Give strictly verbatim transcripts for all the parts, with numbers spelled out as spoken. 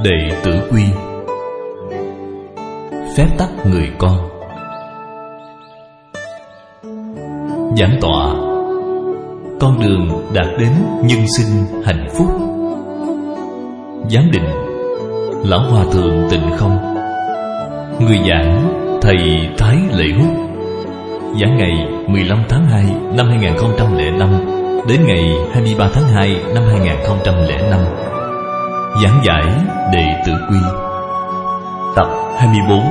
Đệ tử quy. Phép tắc người con. Giảng tọa: con đường đạt đến nhân sinh hạnh phúc. Giám định: Lão Hòa Thượng Tịnh Không. Người giảng: Thầy Thái Lệ Hút. Giảng ngày mười lăm tháng hai năm hai nghìn không trăm lẻ năm đến ngày hai mươi ba tháng hai năm hai nghìn không trăm lẻ năm. Giảng giải Đệ tử quy, tập hai mươi bốn.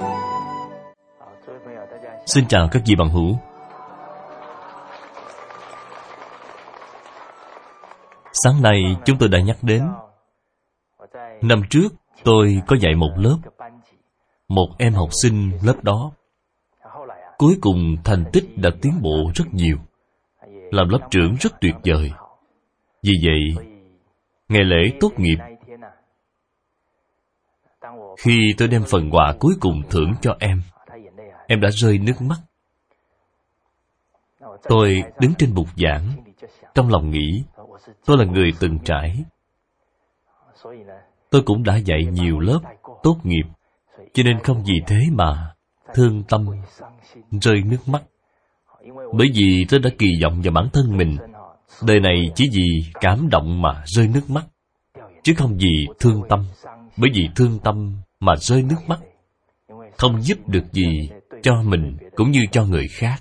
Xin chào các vị bằng hữu. Sáng nay chúng tôi đã nhắc đến, năm trước tôi có dạy một lớp. Một em học sinh lớp đó cuối cùng thành tích đã tiến bộ rất nhiều, làm lớp trưởng rất tuyệt vời. Vì vậy, ngày lễ tốt nghiệp, khi tôi đem phần quà cuối cùng thưởng cho em, em đã rơi nước mắt. Tôi đứng trên bục giảng, trong lòng nghĩ, tôi là người từng trải. Tôi cũng đã dạy nhiều lớp tốt nghiệp, cho nên không vì thế mà thương tâm, rơi nước mắt. Bởi vì tôi đã kỳ vọng vào bản thân mình, đời này chỉ vì cảm động mà rơi nước mắt, chứ không vì thương tâm. Bởi vì thương tâm mà rơi nước mắt không giúp được gì cho mình cũng như cho người khác.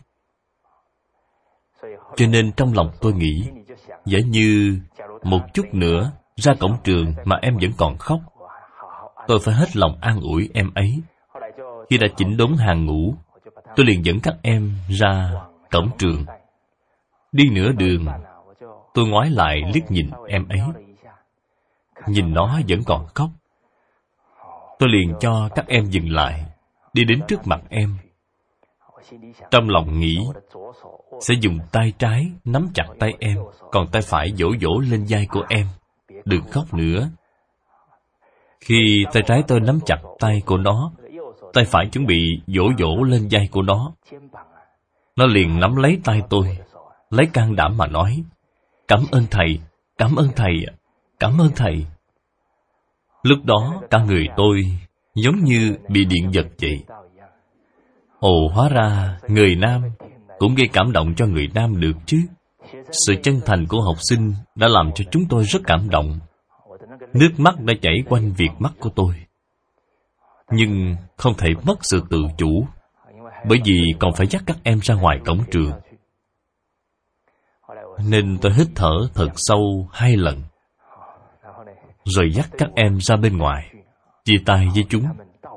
Cho nên trong lòng tôi nghĩ, giả như một chút nữa ra cổng trường mà em vẫn còn khóc, tôi phải hết lòng an ủi em ấy. Khi đã chỉnh đốn hàng ngũ, tôi liền dẫn các em ra cổng trường. Đi nửa đường, tôi ngoái lại liếc nhìn em ấy, nhìn nó vẫn còn khóc. Tôi liền cho các em dừng lại, đi đến trước mặt em. Trong lòng nghĩ, sẽ dùng tay trái nắm chặt tay em, còn tay phải vỗ vỗ lên vai của em. Đừng khóc nữa. Khi tay trái tôi nắm chặt tay của nó, tay phải chuẩn bị vỗ vỗ lên vai của nó, nó liền nắm lấy tay tôi, lấy can đảm mà nói: Cảm ơn thầy, cảm ơn thầy, cảm ơn thầy. Lúc đó cả người tôi giống như bị điện giật vậy. Ồ, hóa ra người nam cũng gây cảm động cho người nam được chứ. Sự chân thành của học sinh đã làm cho chúng tôi rất cảm động. Nước mắt đã chảy quanh viền mắt của tôi. Nhưng không thể mất sự tự chủ, bởi vì còn phải dắt các em ra ngoài cổng trường. Nên tôi hít thở thật sâu hai lần, rồi dắt các em ra bên ngoài, chia tay với chúng.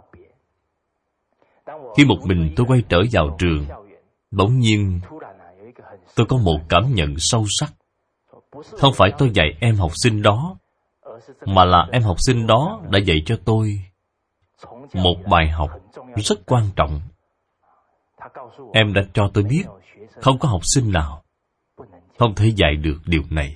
Khi một mình tôi quay trở vào trường, bỗng nhiên tôi có một cảm nhận sâu sắc. Không phải tôi dạy em học sinh đó, mà là em học sinh đó đã dạy cho tôi một bài học rất quan trọng. Em đã cho tôi biết, không có học sinh nào không thể dạy được điều này.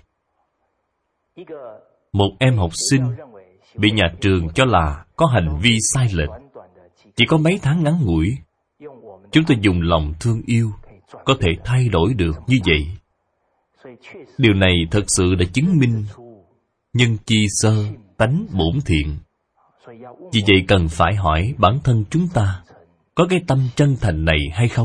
Một em học sinh bị nhà trường cho là có hành vi sai lệch, chỉ có mấy tháng ngắn ngủi, chúng tôi dùng lòng thương yêu có thể thay đổi được như vậy. Điều này thật sự đã chứng minh nhân chi sơ, tánh bổn thiện. Vì vậy cần phải hỏi bản thân chúng ta có cái tâm chân thành này hay không.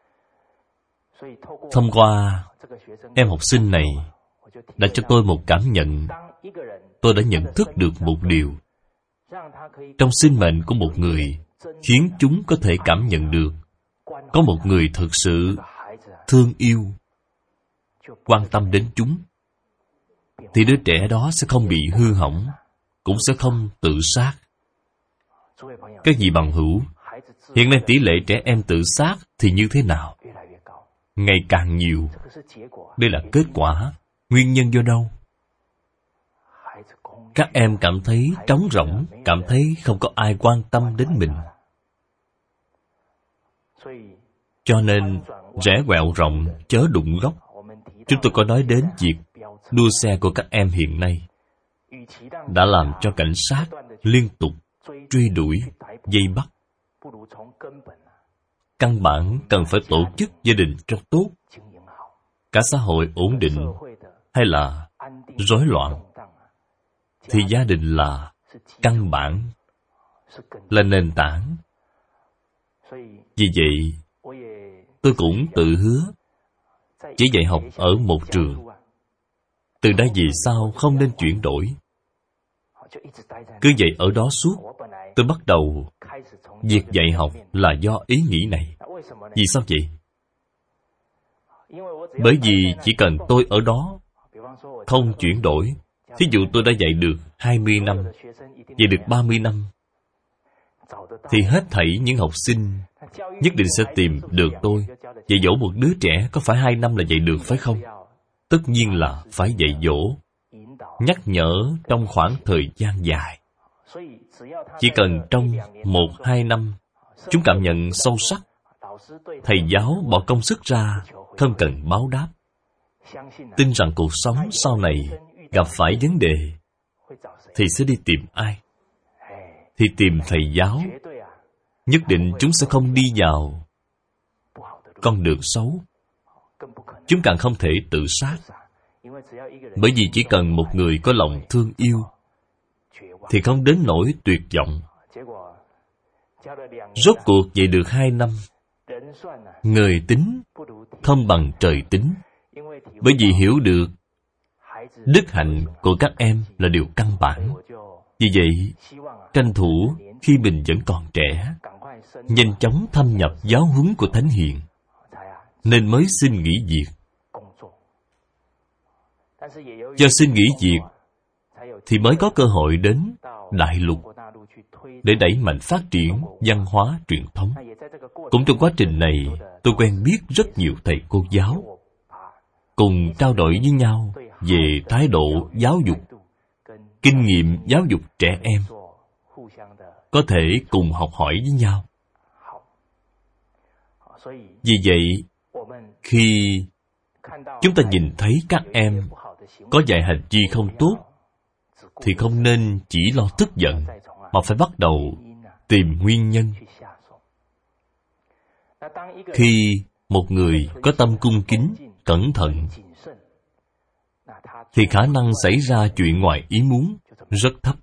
Thông qua em học sinh này đã cho tôi một cảm nhận. Tôi đã nhận thức được một điều. Trong sinh mệnh của một người, khiến chúng có thể cảm nhận được có một người thực sự thương yêu, quan tâm đến chúng, thì đứa trẻ đó sẽ không bị hư hỏng, cũng sẽ không tự sát. Các vị bằng hữu, hiện nay tỷ lệ trẻ em tự sát thì như thế nào? Ngày càng nhiều. Đây là kết quả. Nguyên nhân do đâu? Các em cảm thấy trống rỗng, cảm thấy không có ai quan tâm đến mình. Cho nên, rẽ quẹo rộng, chớ đụng gốc. Chúng tôi có nói đến việc đua xe của các em hiện nay đã làm cho cảnh sát liên tục truy đuổi, vây bắt. Căn bản cần phải tổ chức gia đình cho tốt. Cả xã hội ổn định hay là rối loạn, thì gia đình là căn bản, là nền tảng. Vì vậy, tôi cũng tự hứa chỉ dạy học ở một trường. Từ đây về sau không nên chuyển đổi. Cứ dạy ở đó suốt. Tôi bắt đầu việc dạy học là do ý nghĩ này. Vì sao vậy? Bởi vì chỉ cần tôi ở đó, không chuyển đổi. Thí dụ tôi đã dạy được hai mươi năm, dạy được ba mươi năm, thì hết thảy những học sinh nhất định sẽ tìm được tôi. Dạy dỗ một đứa trẻ có phải hai năm là dạy được phải không? Tất nhiên là phải dạy dỗ, nhắc nhở trong khoảng thời gian dài. Chỉ cần trong một, hai năm, chúng cảm nhận sâu sắc, thầy giáo bỏ công sức ra, không cần báo đáp. Tin rằng cuộc sống sau này gặp phải vấn đề, thì sẽ đi tìm ai? Thì tìm thầy giáo. Nhất định chúng sẽ không đi vào con đường xấu. Chúng càng không thể tự sát. Bởi vì chỉ cần một người có lòng thương yêu, thì không đến nỗi tuyệt vọng. Rốt cuộc dạy được hai năm, người tính không bằng trời tính. Bởi vì hiểu được đức hạnh của các em là điều căn bản. Vì vậy, tranh thủ khi mình vẫn còn trẻ, nhanh chóng thâm nhập giáo huấn của Thánh Hiền, nên mới xin nghỉ việc. Do xin nghỉ việc, thì mới có cơ hội đến Đại Lục để đẩy mạnh phát triển văn hóa truyền thống. Cũng trong quá trình này, tôi quen biết rất nhiều thầy cô giáo, cùng trao đổi với nhau về thái độ giáo dục, kinh nghiệm giáo dục trẻ em, có thể cùng học hỏi với nhau. Vì vậy, khi chúng ta nhìn thấy các em có vài hành vi không tốt, thì không nên chỉ lo tức giận, mà phải bắt đầu tìm nguyên nhân. Khi một người có tâm cung kính, cẩn thận, thì khả năng xảy ra chuyện ngoài ý muốn rất thấp.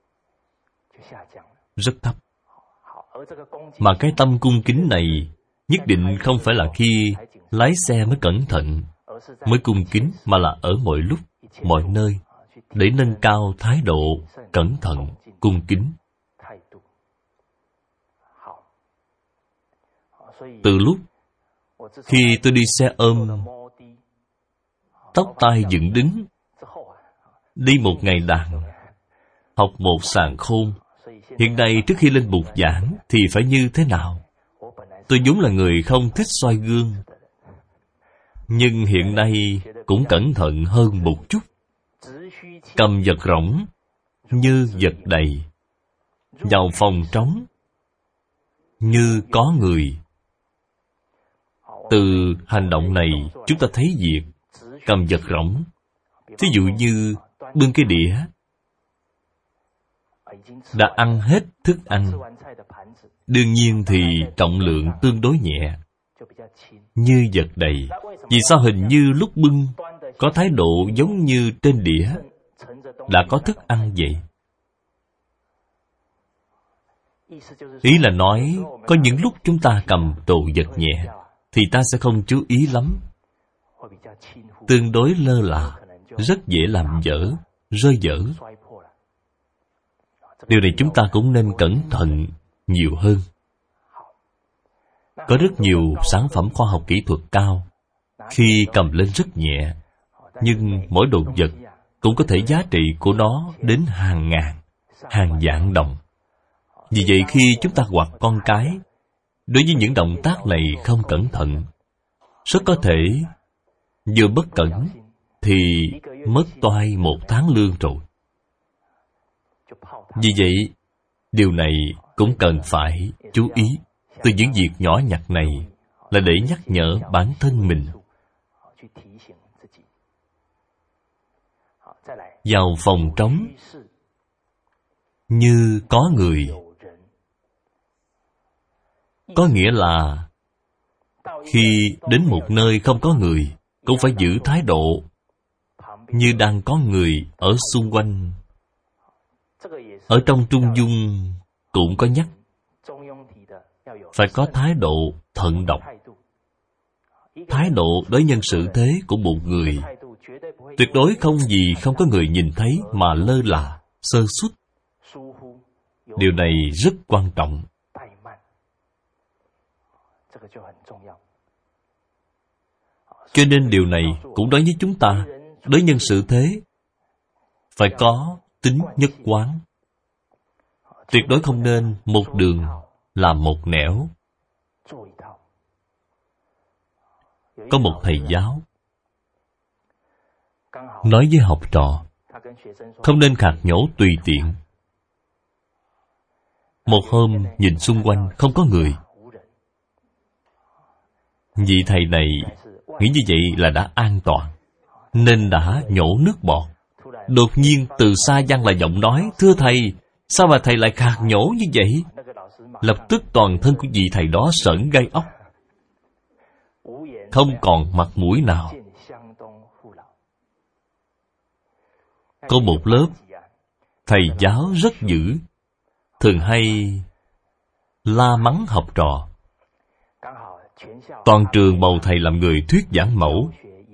Rất thấp. Mà cái tâm cung kính này nhất định không phải là khi lái xe mới cẩn thận, mới cung kính, mà là ở mọi lúc, mọi nơi, để nâng cao thái độ cẩn thận, cung kính. Từ lúc khi tôi đi xe ôm, tóc tai dựng đứng, đi một ngày đàn, học một sàng khôn. Hiện nay trước khi lên bục giảng thì phải như thế nào? Tôi vốn là người không thích soi gương, nhưng hiện nay cũng cẩn thận hơn một chút. Cầm vật rỗng như vật đầy, vào phòng trống như có người. Từ hành động này chúng ta thấy việc cầm vật rỗng. Thí dụ như bưng cái đĩa, đã ăn hết thức ăn, đương nhiên thì trọng lượng tương đối nhẹ, như vật đầy. Vì sao hình như lúc bưng có thái độ giống như trên đĩa đã có thức ăn vậy? Ý là nói, có những lúc chúng ta cầm đồ vật nhẹ thì ta sẽ không chú ý lắm, tương đối lơ là, rất dễ làm dở, rơi dở. Điều này chúng ta cũng nên cẩn thận nhiều hơn. Có rất nhiều sản phẩm khoa học kỹ thuật cao, khi cầm lên rất nhẹ, nhưng mỗi đồ vật cũng có thể giá trị của nó đến hàng ngàn, hàng vạn đồng. Vì vậy khi chúng ta hoặc con cái, đối với những động tác này không cẩn thận, rất có thể vừa bất cẩn thì mất toai một tháng lương rồi. Vì vậy, điều này cũng cần phải chú ý. Từ những việc nhỏ nhặt này là để nhắc nhở bản thân mình. Vào phòng trống như có người, có nghĩa là khi đến một nơi không có người, cũng phải giữ thái độ như đang có người ở xung quanh. Ở trong Trung Dung cũng có nhắc, phải có thái độ thận độc. Thái độ đối nhân xử thế của một người tuyệt đối không gì không có người nhìn thấy mà lơ là, sơ suất. Điều này rất quan trọng. Cho nên điều này cũng đối với chúng ta, đối nhân xử thế phải có tính nhất quán. Tuyệt đối không nên một đường làm một nẻo. Có một thầy giáo nói với học trò, không nên khạc nhổ tùy tiện. Một hôm nhìn xung quanh không có người, vị thầy này nghĩ như vậy là đã an toàn, nên đã nhổ nước bọt. Đột nhiên từ xa vang lại giọng nói, thưa thầy, sao mà thầy lại khạc nhổ như vậy? Lập tức toàn thân của vị thầy đó sởn gai ốc, không còn mặt mũi nào. Có một lớp thầy giáo rất dữ, thường hay la mắng học trò. Toàn trường bầu thầy làm người thuyết giảng mẫu,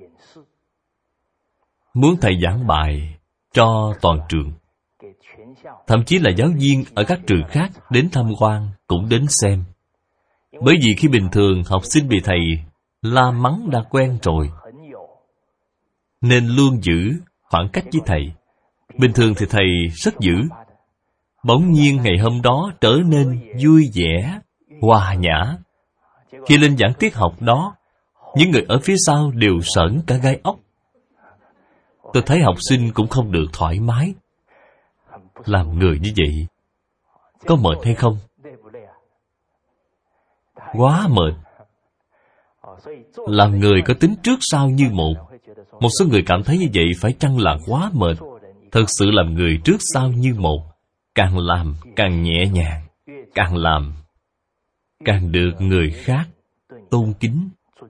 muốn thầy giảng bài cho toàn trường. Thậm chí là giáo viên ở các trường khác đến tham quan cũng đến xem. Bởi vì khi bình thường học sinh bị thầy la mắng đã quen rồi, nên luôn giữ khoảng cách với thầy. Bình thường thì thầy rất dữ. Bỗng nhiên ngày hôm đó trở nên vui vẻ, hòa nhã. Khi lên giảng tiết học đó, những người ở phía sau đều sởn cả gai ốc. Tôi thấy học sinh cũng không được thoải mái. Làm người như vậy có mệt hay không? Quá mệt. Làm người có tính trước sau như một. Một số người cảm thấy như vậy phải chăng là quá mệt. Thật sự làm người trước sau như một, càng làm càng nhẹ nhàng, càng làm càng được người khác tôn kính.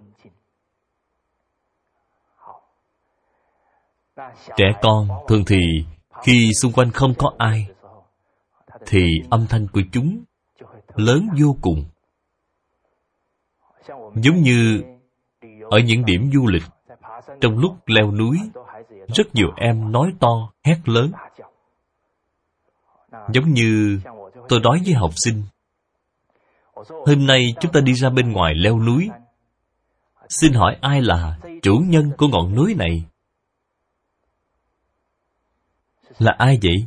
Trẻ con thường thì khi xung quanh không có ai, thì âm thanh của chúng lớn vô cùng. Giống như ở những điểm du lịch, trong lúc leo núi, rất nhiều em nói to, hét lớn. Giống như tôi nói với học sinh, hôm nay chúng ta đi ra bên ngoài leo núi. Xin hỏi ai là chủ nhân của ngọn núi này? Là ai vậy?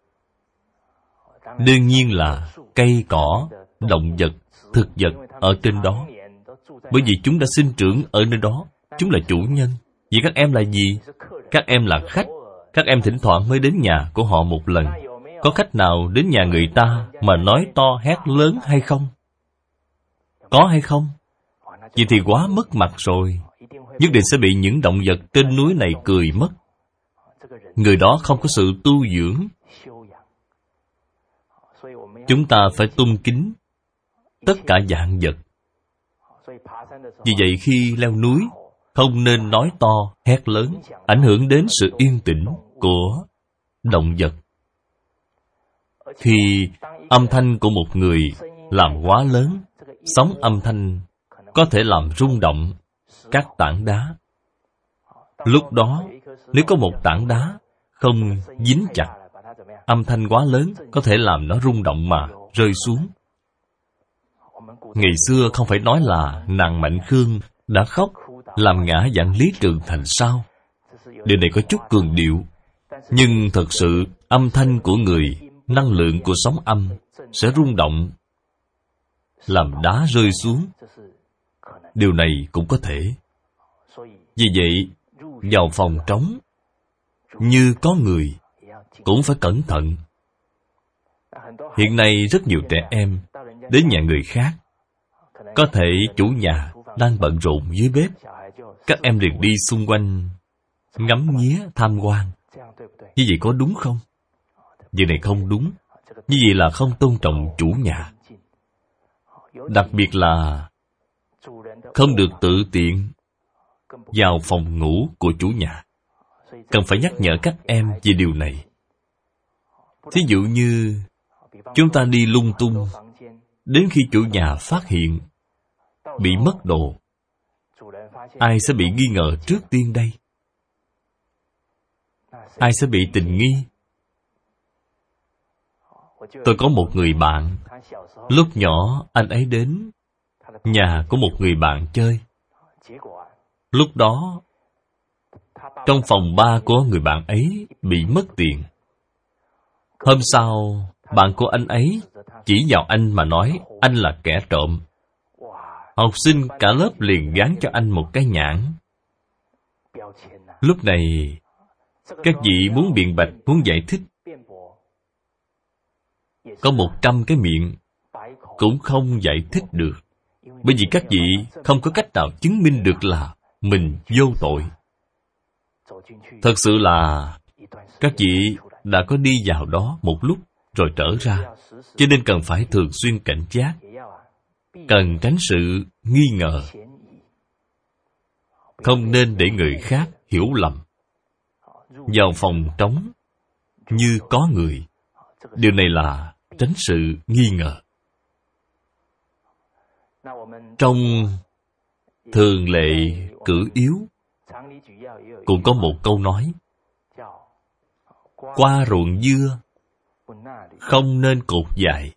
Đương nhiên là cây cỏ, động vật, thực vật ở trên đó. Bởi vì chúng đã sinh trưởng ở nơi đó, chúng là chủ nhân. Vậy các em là gì? Các em là khách. Các em thỉnh thoảng mới đến nhà của họ một lần. Có khách nào đến nhà người ta mà nói to hét lớn hay không? Có hay không? Vậy thì quá mất mặt rồi. Nhất định sẽ bị những động vật trên núi này cười mất. Người đó không có sự tu dưỡng. Chúng ta phải tôn kính tất cả vạn vật. Vì vậy khi leo núi, không nên nói to, hét lớn, ảnh hưởng đến sự yên tĩnh của động vật. Khi âm thanh của một người làm quá lớn, sóng âm thanh có thể làm rung động các tảng đá. Lúc đó, nếu có một tảng đá không dính chặt, âm thanh quá lớn có thể làm nó rung động mà rơi xuống. Ngày xưa không phải nói là nàng Mạnh Khương đã khóc làm ngã vạn Lý Trường Thành sao? Điều này có chút cường điệu. Nhưng thật sự âm thanh của người, năng lượng của sóng âm sẽ rung động, làm đá rơi xuống. Điều này cũng có thể. Vì vậy, vào phòng trống, như có người, cũng phải cẩn thận. Hiện nay rất nhiều trẻ em đến nhà người khác. Có thể chủ nhà đang bận rộn dưới bếp, các em liền đi xung quanh ngắm nghía tham quan. Như vậy có đúng không? Việc này không đúng. Như vậy là không tôn trọng chủ nhà. Đặc biệt là không được tự tiện vào phòng ngủ của chủ nhà. Cần phải nhắc nhở các em về điều này. Thí dụ như chúng ta đi lung tung, đến khi chủ nhà phát hiện bị mất đồ, ai sẽ bị nghi ngờ trước tiên đây? Ai sẽ bị tình nghi? Tôi có một người bạn, lúc nhỏ anh ấy đến nhà của một người bạn chơi. Lúc đó, trong phòng ba của người bạn ấy bị mất tiền. Hôm sau, bạn của anh ấy chỉ vào anh mà nói anh là kẻ trộm. Học sinh cả lớp liền gán cho anh một cái nhãn. Lúc này, các vị muốn biện bạch, muốn giải thích, có một trăm cái miệng cũng không giải thích được. Bởi vì các vị không có cách nào chứng minh được là mình vô tội. Thật sự là các vị đã có đi vào đó một lúc rồi trở ra, cho nên cần phải thường xuyên cảnh giác, cần tránh sự nghi ngờ, không nên để người khác hiểu lầm. Vào phòng trống như có người, điều này là tránh sự nghi ngờ. Trong thường lệ cử yếu cũng có một câu nói: qua ruộng dưa không nên cột dài,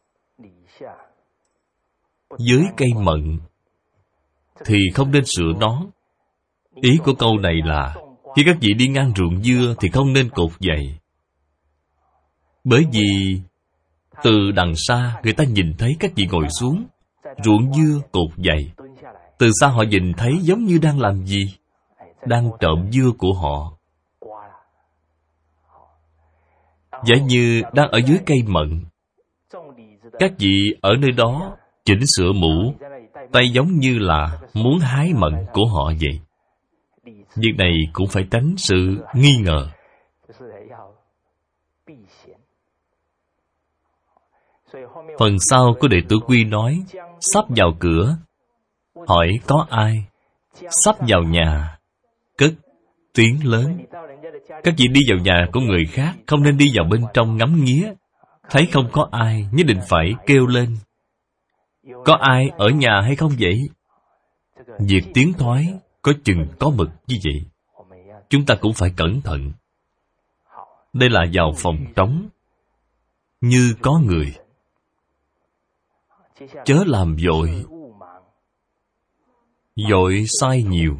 dưới cây mận thì không nên sửa nón. Ý của câu này là khi các vị đi ngang ruộng dưa thì không nên cột dày. Bởi vì từ đằng xa người ta nhìn thấy các vị ngồi xuống, ruộng dưa cột dày. Từ xa họ nhìn thấy giống như đang làm gì? Đang trộm dưa của họ. Giả như đang ở dưới cây mận, các vị ở nơi đó chỉnh sửa mũ, tay giống như là muốn hái mận của họ vậy. Việc này cũng phải tránh sự nghi ngờ. Phần sau của đệ tử Quy nói: sắp vào cửa, hỏi có ai? Sắp vào nhà, cất tiếng lớn. Các vị đi vào nhà của người khác, không nên đi vào bên trong ngắm nghía. Thấy không có ai, nhất định phải kêu lên: có ai ở nhà hay không vậy? Việc tiếng thoái có chừng có mực như vậy, chúng ta cũng phải cẩn thận. Đây là vào phòng trống như có người. Chớ làm vội, vội sai nhiều.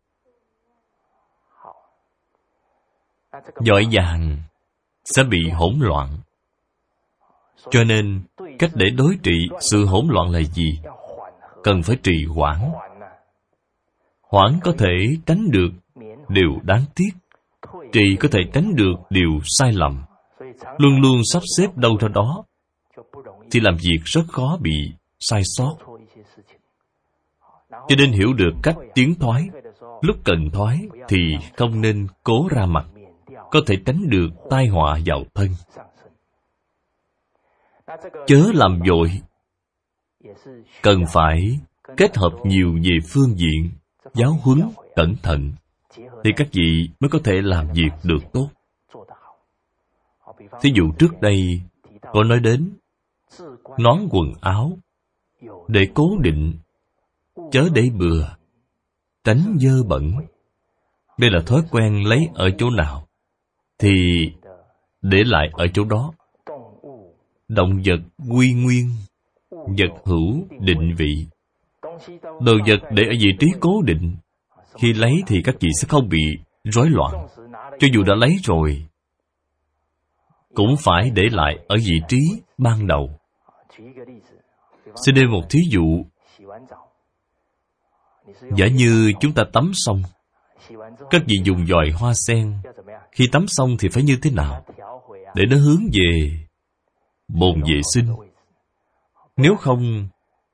Vội vàng sẽ bị hỗn loạn. Cho nên, cách để đối trị sự hỗn loạn là gì? Cần phải trì hoãn. Hoãn có thể tránh được điều đáng tiếc, trì có thể tránh được điều sai lầm. Luôn luôn sắp xếp đâu ra đó, thì làm việc rất khó bị sai sót. Cho nên hiểu được cách tiến thoái. Lúc cần thoái thì không nên cố ra mặt, có thể tránh được tai họa vào thân. Chớ làm vội, cần phải kết hợp nhiều về phương diện giáo huấn cẩn thận, thì các vị mới có thể làm việc được tốt. Thí dụ trước đây có nói đến nón quần áo để cố định, chớ để bừa, tránh dơ bẩn. Đây là thói quen lấy ở chỗ nào thì để lại ở chỗ đó. Động vật quy nguyên, vật hữu định vị. Đồ vật để ở vị trí cố định, khi lấy thì các vị sẽ không bị rối loạn. Cho dù đã lấy rồi, cũng phải để lại ở vị trí ban đầu. Xin nêu một thí dụ. Giả như chúng ta tắm xong, các vị dùng vòi hoa sen, khi tắm xong thì phải như thế nào? Để nó hướng về bồn vệ sinh. Nếu không,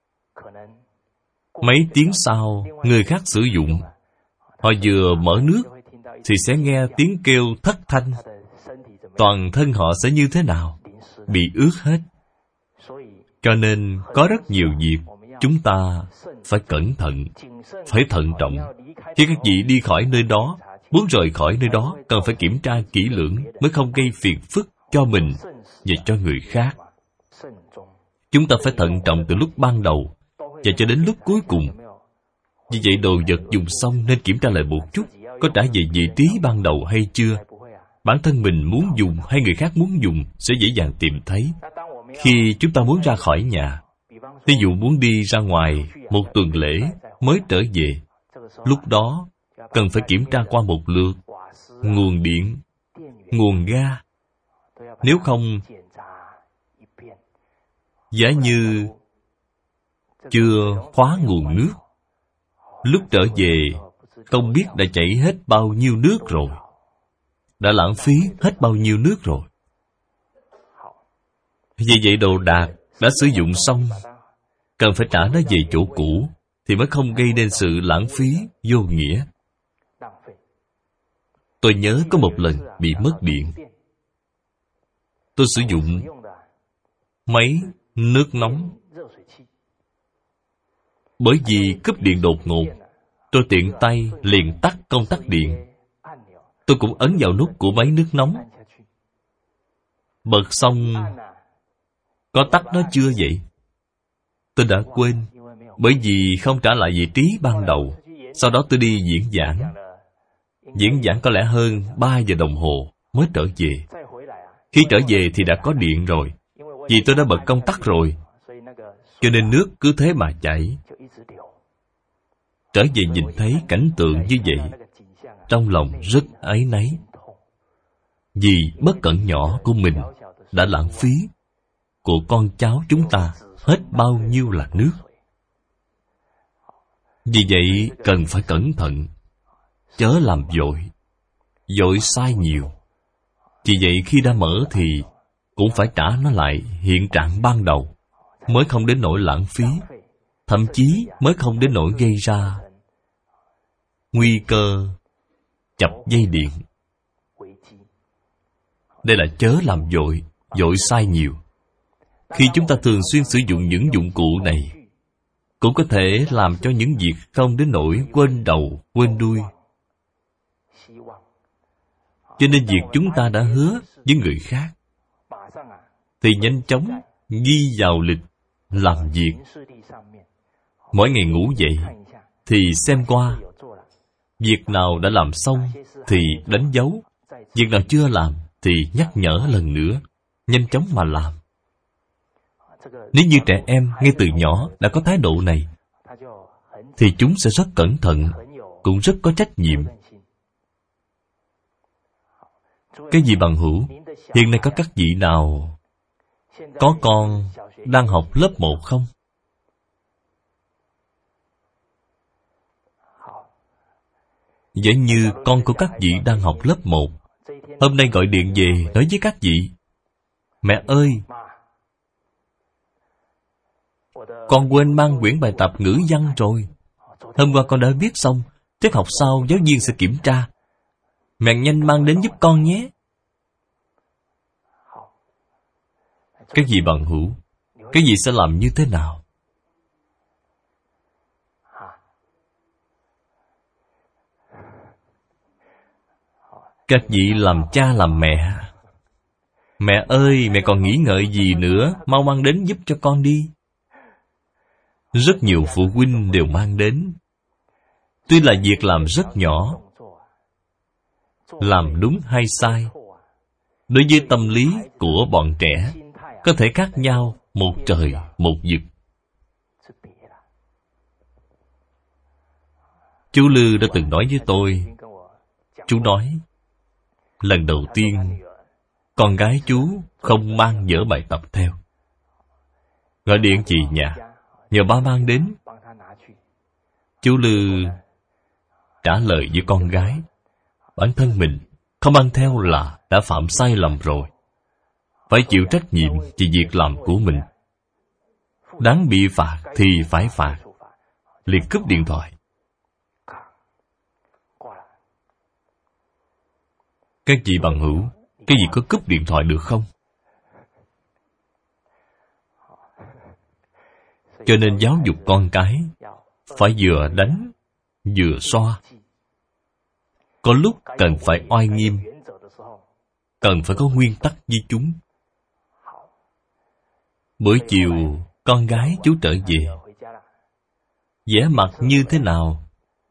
mấy tiếng sau, người khác sử dụng, họ vừa mở nước thì sẽ nghe tiếng kêu thất thanh. Toàn thân họ sẽ như thế nào? Bị ướt hết. Cho nên có rất nhiều việc chúng ta phải cẩn thận, phải thận trọng. Khi các vị đi khỏi nơi đó, muốn rời khỏi nơi đó, cần phải kiểm tra kỹ lưỡng mới không gây phiền phức cho mình và cho người khác. Chúng ta phải thận trọng từ lúc ban đầu và cho đến lúc cuối cùng. Vì vậy đồ vật dùng xong nên kiểm tra lại một chút, có trả về vị trí ban đầu hay chưa. Bản thân mình muốn dùng hay người khác muốn dùng sẽ dễ dàng tìm thấy. Khi chúng ta muốn ra khỏi nhà, ví dụ muốn đi ra ngoài một tuần lễ mới trở về, lúc đó cần phải kiểm tra qua một lượt nguồn điện, nguồn ga. Nếu không, giả như chưa khóa nguồn nước, lúc trở về không biết đã chảy hết bao nhiêu nước rồi, đã lãng phí hết bao nhiêu nước rồi. Vì vậy đồ đạc đã sử dụng xong cần phải trả nó về chỗ cũ thì mới không gây nên sự lãng phí vô nghĩa. Tôi nhớ có một lần bị mất điện. Tôi sử dụng máy nước nóng. Bởi vì cúp điện đột ngột, tôi tiện tay liền tắt công tắc điện. Tôi cũng ấn vào nút của máy nước nóng. Bật xong, có tắt nó chưa vậy? Tôi đã quên, bởi vì không trả lại vị trí ban đầu. Sau đó tôi đi diễn giảng. Diễn giảng có lẽ hơn ba giờ đồng hồ mới trở về. Khi trở về thì đã có điện rồi, vì tôi đã bật công tắc rồi, cho nên nước cứ thế mà chảy. Trở về nhìn thấy cảnh tượng như vậy, trong lòng rất áy náy. Vì bất cẩn nhỏ của mình đã lãng phí của con cháu chúng ta hết bao nhiêu là nước. Vì vậy cần phải cẩn thận, chớ làm vội, vội sai nhiều. Vì vậy khi đã mở thì cũng phải trả nó lại hiện trạng ban đầu, mới không đến nỗi lãng phí, thậm chí mới không đến nỗi gây ra nguy cơ chập dây điện. Đây là chớ làm vội, vội sai nhiều. Khi chúng ta thường xuyên sử dụng những dụng cụ này, cũng có thể làm cho những việc không đến nỗi quên đầu, quên đuôi. Cho nên việc chúng ta đã hứa với người khác thì nhanh chóng ghi vào lịch làm việc. Mỗi ngày ngủ dậy thì xem qua, việc nào đã làm xong thì đánh dấu, việc nào chưa làm thì nhắc nhở lần nữa, nhanh chóng mà làm. Nếu như trẻ em ngay từ nhỏ đã có thái độ này, thì chúng sẽ rất cẩn thận, cũng rất có trách nhiệm. Cái gì bằng hữu, hiện nay có các vị nào có con đang học lớp một không? Giả như con của các vị đang học lớp một, hôm nay gọi điện về nói với các vị: mẹ ơi, con quên mang quyển bài tập ngữ văn rồi. Hôm qua con đã viết xong, tiết học sau giáo viên sẽ kiểm tra. Mẹ nhanh mang đến giúp con nhé. Các vị bằng hữu, các vị sẽ làm như thế nào? Các vị làm cha làm mẹ, mẹ ơi, mẹ còn nghĩ ngợi gì nữa, mau mang đến giúp cho con đi. Rất nhiều phụ huynh đều mang đến. Tuy là việc làm rất nhỏ, làm đúng hay sai, đối với tâm lý của bọn trẻ có thể khác nhau một trời một vực. Chú Lư đã từng nói với tôi, chú nói, lần đầu tiên con gái chú không mang vở bài tập theo, gọi điện về nhà nhờ ba mang đến. Chú Lư trả lời với con gái, bản thân mình không mang theo là đã phạm sai lầm rồi, phải chịu trách nhiệm về việc làm của mình. Đáng bị phạt thì phải phạt. Liền cúp điện thoại. Các vị bằng hữu, cái gì có cúp điện thoại được không? Cho nên giáo dục con cái phải vừa đánh vừa xoa. Có lúc cần phải oai nghiêm, cần phải có nguyên tắc với chúng. Buổi chiều, con gái chú trở về. Vẻ mặt như thế nào?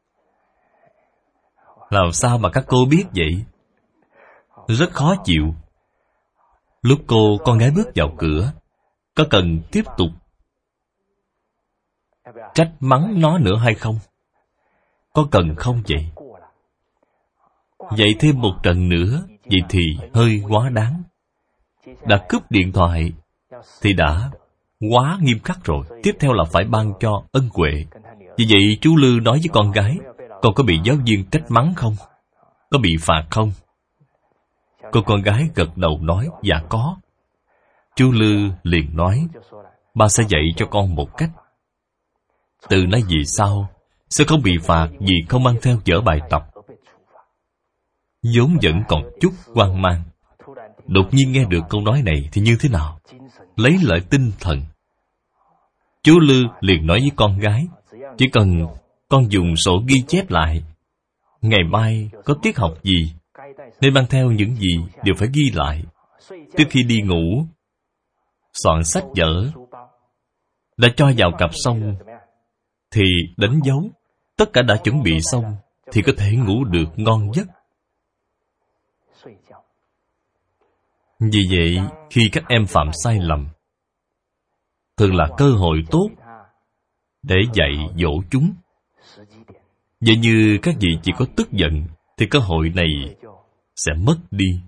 Làm sao mà các cô biết vậy? Rất khó chịu. Lúc cô con gái bước vào cửa, có cần tiếp tục trách mắng nó nữa hay không? Có cần không vậy? Vậy thêm một trận nữa, vậy thì hơi quá đáng. Đã cướp điện thoại thì đã quá nghiêm khắc rồi. Tiếp theo là phải ban cho ân huệ. Vì vậy chú Lư nói với con gái, con có bị giáo viên trách mắng không? Có bị phạt không? Cô con gái gật đầu nói, dạ có. Chú Lư liền nói, ba sẽ dạy cho con một cách. Từ nay về sau sẽ không bị phạt vì không mang theo dở bài tập. Vốn vẫn còn chút hoang mang, đột nhiên nghe được câu nói này thì như thế nào? Lấy lại tinh thần. Chú Lư liền nói với con gái, chỉ cần con dùng sổ ghi chép lại, ngày mai có tiết học gì, nên mang theo những gì đều phải ghi lại. Trước khi đi ngủ, soạn sách vở, đã cho vào cặp xong thì đánh dấu. Tất cả đã chuẩn bị xong thì có thể ngủ được ngon giấc. Vì vậy, khi các em phạm sai lầm, thường là cơ hội tốt để dạy dỗ chúng. Vậy như các vị chỉ có tức giận thì cơ hội này sẽ mất đi.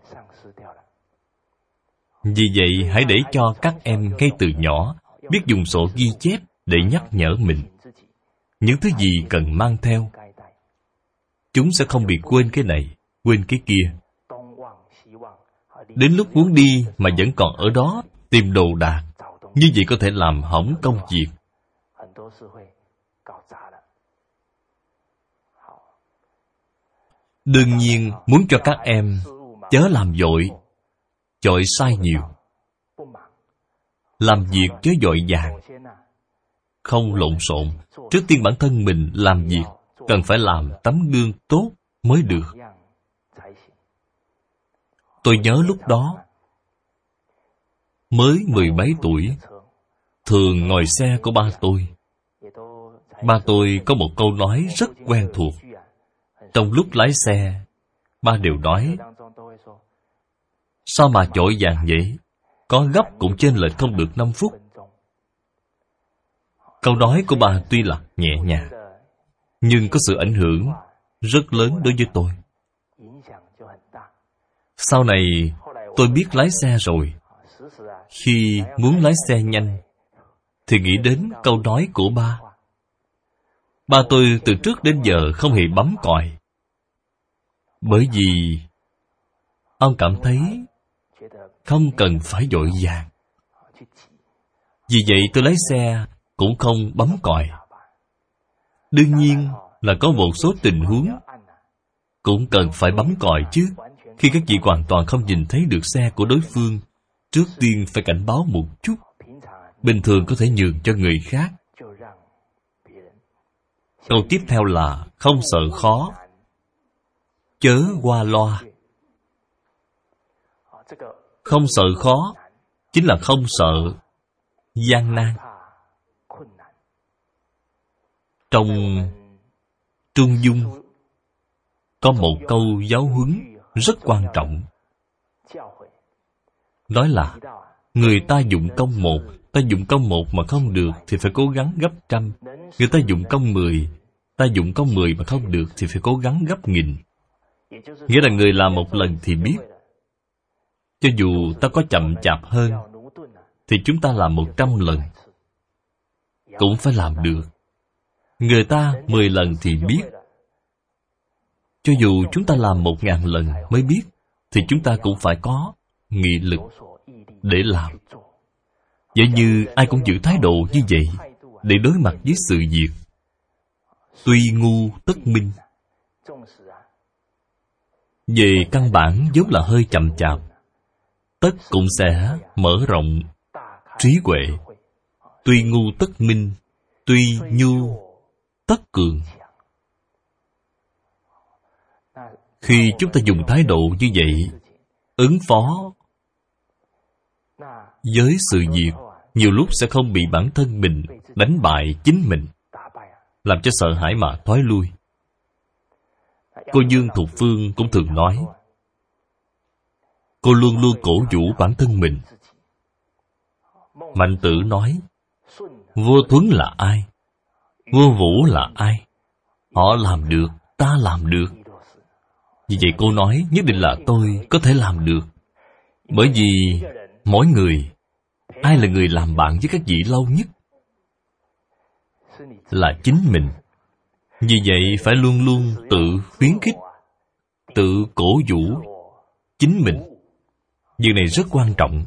Vì vậy, hãy để cho các em ngay từ nhỏ biết dùng sổ ghi chép để nhắc nhở mình những thứ gì cần mang theo. Chúng sẽ không bị quên cái này, quên cái kia. Đến lúc muốn đi mà vẫn còn ở đó tìm đồ đạc, như vậy có thể làm hỏng công việc. Đương nhiên, muốn cho các em chớ làm vội, vội sai nhiều. Làm việc chớ vội vàng, không lộn xộn. Trước tiên bản thân mình làm việc cần phải làm tấm gương tốt mới được. Tôi nhớ lúc đó mới mười mấy tuổi, thường ngồi xe của ba tôi. Ba tôi có một câu nói rất quen thuộc. Trong lúc lái xe, ba đều nói, sao mà vội vàng vậy? Có gấp cũng chênh lệch không được năm phút. Câu nói của ba tuy là nhẹ nhàng, nhưng có sự ảnh hưởng rất lớn đối với tôi. Sau này, tôi biết lái xe rồi. Khi muốn lái xe nhanh, thì nghĩ đến câu nói của ba. Ba tôi từ trước đến giờ không hề bấm còi. Bởi vì ông cảm thấy không cần phải vội vàng. Vì vậy tôi lái xe cũng không bấm còi. Đương nhiên là có một số tình huống cũng cần phải bấm còi chứ. Khi các vị hoàn toàn không nhìn thấy được xe của đối phương, trước tiên phải cảnh báo một chút. Bình thường có thể nhường cho người khác. Câu tiếp theo là không sợ khó, chớ qua loa. Không sợ khó chính là không sợ gian nan. Trong Trung Dung có một câu giáo huấn rất quan trọng. Nói là người ta dụng công một, ta dụng công một mà không được thì phải cố gắng gấp trăm. Người ta dụng công mười, ta dụng công mười mà không được thì phải cố gắng gấp nghìn. Nghĩa là người làm một lần thì biết, cho dù ta có chậm chạp hơn thì chúng ta làm một trăm lần cũng phải làm được. Người ta mười lần thì biết, cho dù chúng ta làm một ngàn lần mới biết thì chúng ta cũng phải có nghị lực để làm. Vậy như ai cũng giữ thái độ như vậy để đối mặt với sự việc. Tuy ngu tất minh. Về căn bản vốn là hơi chậm chạp, tất cũng sẽ mở rộng trí huệ. Tuy ngu tất minh, tuy nhu tất cường. Khi chúng ta dùng thái độ như vậy ứng phó với sự việc, nhiều lúc sẽ không bị bản thân mình đánh bại chính mình, làm cho sợ hãi mà thoái lui. Cô Dương Thục Phương cũng thường nói, cô luôn luôn cổ vũ bản thân mình. Mạnh Tử nói, vua Thuấn là ai? Vua Vũ là ai? Họ làm được, ta làm được. Vì vậy cô nói, nhất định là tôi có thể làm được. Bởi vì mỗi người, ai là người làm bạn với các vị lâu nhất? Là chính mình. Vì vậy phải luôn luôn tự khuyến khích, tự cổ vũ chính mình. Việc này rất quan trọng.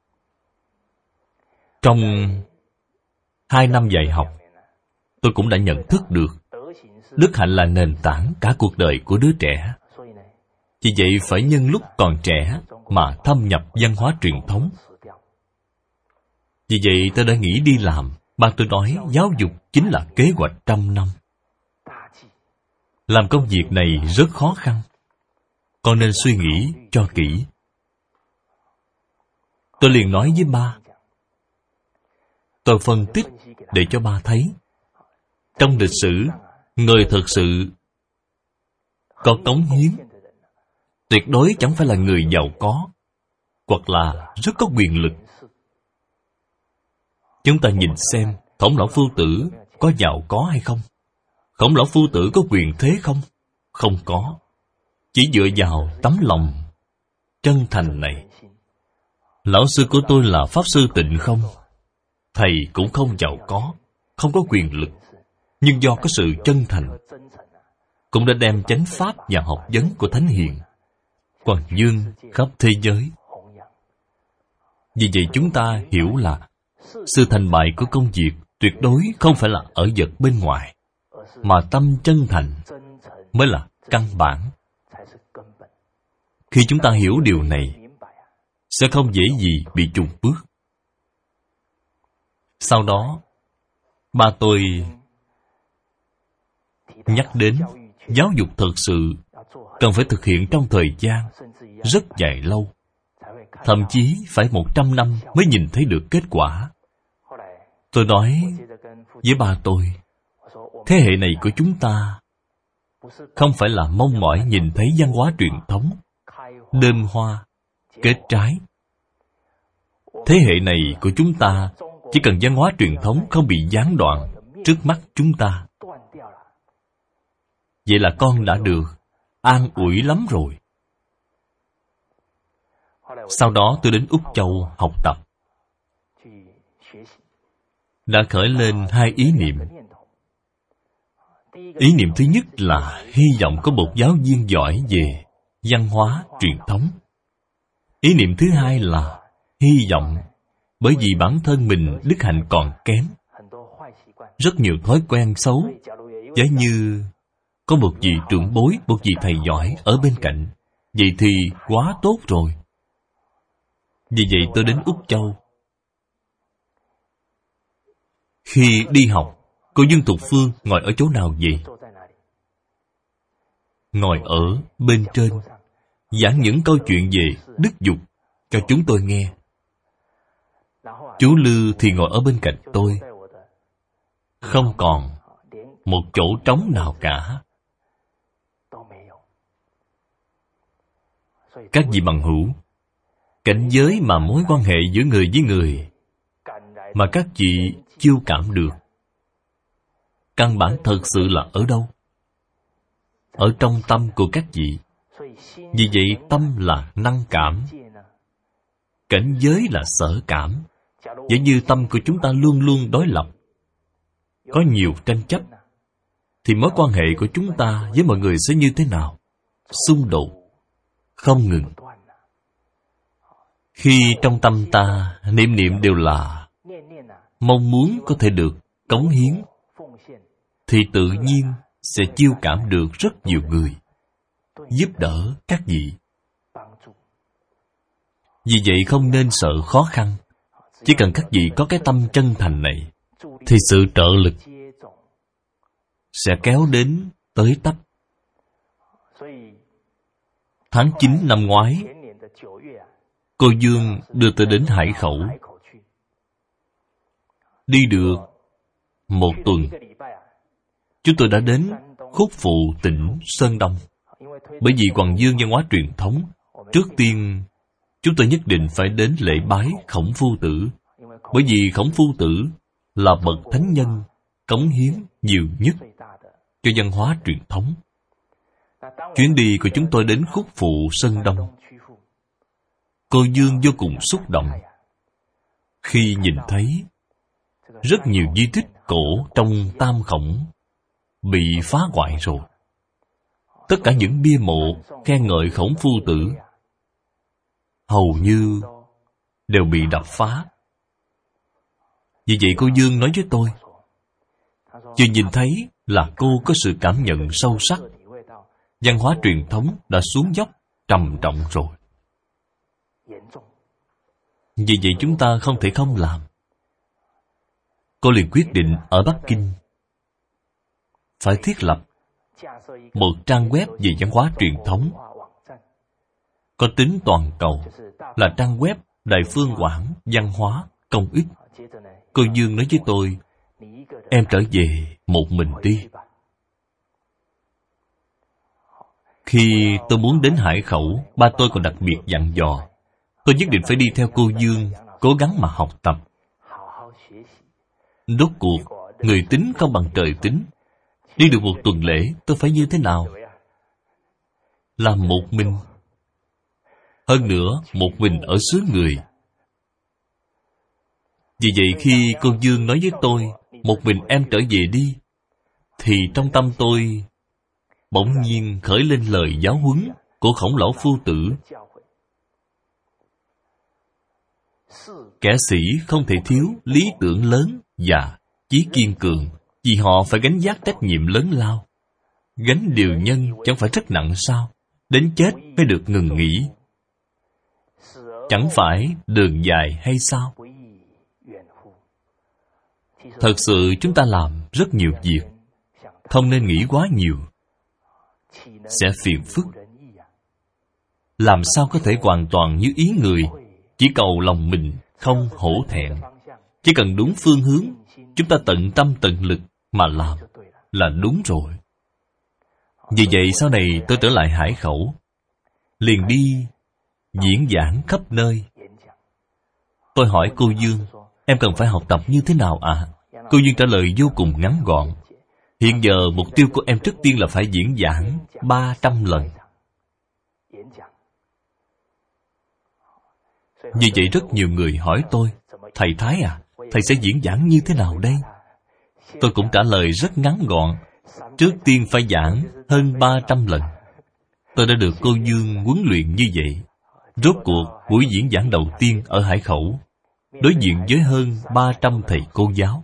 Trong hai năm dạy học, tôi cũng đã nhận thức được đức hạnh là nền tảng cả cuộc đời của đứa trẻ. Vì vậy phải nhân lúc còn trẻ mà thâm nhập văn hóa truyền thống. Vì vậy tôi đã nghĩ đi làm. Ba tôi nói giáo dục chính là kế hoạch trăm năm. Làm công việc này rất khó khăn. Con nên suy nghĩ cho kỹ. Tôi liền nói với ba. Tôi phân tích để cho ba thấy. Trong lịch sử, người thực sự có cống hiến tuyệt đối chẳng phải là người giàu có, hoặc là rất có quyền lực. Chúng ta nhìn xem Khổng Lão Phu Tử có giàu có hay không? Khổng Lão Phu Tử có quyền thế không? Không có. Chỉ dựa vào tấm lòng chân thành này. Lão sư của tôi là Pháp Sư Tịnh Không. Thầy cũng không giàu có, không có quyền lực, nhưng do có sự chân thành, cũng đã đem chánh pháp và học vấn của Thánh Hiền quảng dương khắp thế giới. Vì vậy chúng ta hiểu là sự thành bại của công việc tuyệt đối không phải là ở vật bên ngoài, mà tâm chân thành mới là căn bản. Khi chúng ta hiểu điều này, sẽ không dễ gì bị chùn bước. Sau đó, ba tôi nhắc đến giáo dục thực sự cần phải thực hiện trong thời gian rất dài lâu, thậm chí phải một trăm năm mới nhìn thấy được kết quả. Tôi nói với ba tôi, thế hệ này của chúng ta không phải là mong mỏi nhìn thấy văn hóa truyền thống đơm hoa kết trái. Thế hệ này của chúng ta chỉ cần văn hóa truyền thống không bị gián đoạn trước mắt chúng ta. Vậy là con đã được an ủi lắm rồi. Sau đó tôi đến Úc Châu học tập. Đã khởi lên hai ý niệm. Ý niệm thứ nhất là hy vọng có một giáo viên giỏi về văn hóa truyền thống. Ý niệm thứ hai là hy vọng bởi vì bản thân mình đức hạnh còn kém, rất nhiều thói quen xấu, giả như có một vị trưởng bối, một vị thầy giỏi ở bên cạnh, vậy thì quá tốt rồi. Vì vậy tôi đến Úc Châu. Khi đi học, cô Dương Thục Phương ngồi ở chỗ nào vậy? Ngồi ở bên trên, giảng những câu chuyện về đức dục cho chúng tôi nghe. Chú Lư thì ngồi ở bên cạnh tôi, không còn một chỗ trống nào cả. Các vị bằng hữu, cảnh giới mà mối quan hệ giữa người với người mà các vị chiêu cảm được, căn bản thật sự là ở đâu? Ở trong tâm của các vị. Vì vậy tâm là năng cảm, cảnh giới là sở cảm. Vậy như tâm của chúng ta luôn luôn đối lập, có nhiều tranh chấp, thì mối quan hệ của chúng ta với mọi người sẽ như thế nào? Xung đột không ngừng. Khi trong tâm ta niệm niệm đều là mong muốn có thể được cống hiến, thì tự nhiên sẽ chiêu cảm được rất nhiều người, giúp đỡ các vị. Vì vậy không nên sợ khó khăn. Chỉ cần các vị có cái tâm chân thành này, thì sự trợ lực sẽ kéo đến tới tấp. Tháng chín năm ngoái, Cô Dương đưa tôi đến Hải Khẩu. Đi được một tuần, chúng tôi đã đến Khúc Phụ, tỉnh Sơn Đông. Bởi vì Hoàng Dương văn hóa truyền thống, trước tiên chúng tôi nhất định phải đến lễ bái Khổng Phu Tử. Bởi vì Khổng Phu Tử là bậc thánh nhân cống hiến nhiều nhất cho văn hóa truyền thống. Chuyến đi của chúng tôi đến Khúc Phụ, Sơn Đông, cô Dương vô cùng xúc động khi nhìn thấy rất nhiều di tích cổ trong Tam Khổng bị phá hoại rồi. Tất cả những bia mộ khen ngợi Khổng Phu Tử hầu như đều bị đập phá. Vì vậy cô Dương nói với tôi, chưa nhìn thấy là cô có sự cảm nhận sâu sắc. Văn hóa truyền thống đã xuống dốc trầm trọng rồi. Vì vậy chúng ta không thể không làm. Cô liền quyết định ở Bắc Kinh phải thiết lập một trang web về văn hóa truyền thống có tính toàn cầu, là trang web Đại Phương Quảng Văn hóa Công ích. Cô Dương nói với tôi, em trở về một mình đi. Khi tôi muốn đến Hải Khẩu, ba tôi còn đặc biệt dặn dò tôi nhất định phải đi theo cô Dương, cố gắng mà học tập. Rốt cuộc, người tính không bằng trời tính. Đi được một tuần lễ, tôi phải như thế nào? Làm một mình. Hơn nữa, một mình ở xứ người. Vì vậy khi cô Dương nói với tôi, một mình em trở về đi, thì trong tâm tôi bỗng nhiên khởi lên lời giáo huấn của Khổng Lão Phu Tử. Kẻ sĩ không thể thiếu lý tưởng lớn và chí kiên cường, vì họ phải gánh vác trách nhiệm lớn lao. Gánh điều nhân chẳng phải rất nặng sao? Đến chết mới được ngừng nghỉ. Chẳng phải đường dài hay sao? Thật sự chúng ta làm rất nhiều việc, không nên nghĩ quá nhiều, sẽ phiền phức. Làm sao có thể hoàn toàn như ý người, chỉ cầu lòng mình không hổ thẹn. Chỉ cần đúng phương hướng, chúng ta tận tâm tận lực mà làm là đúng rồi. Vì vậy sau này tôi trở lại Hải Khẩu, liền đi diễn giảng khắp nơi. Tôi hỏi cô Dương, em cần phải học tập như thế nào ạ? À? Cô Dương trả lời vô cùng ngắn gọn. Hiện giờ mục tiêu của em trước tiên là phải diễn giảng ba trăm lần. Vì vậy rất nhiều người hỏi tôi, thầy Thái à, thầy sẽ diễn giảng như thế nào đây? Tôi cũng trả lời rất ngắn gọn, trước tiên phải giảng hơn ba trăm lần. Tôi đã được cô Dương huấn luyện như vậy. Rốt cuộc buổi diễn giảng đầu tiên ở Hải Khẩu, đối diện với hơn ba trăm thầy cô giáo.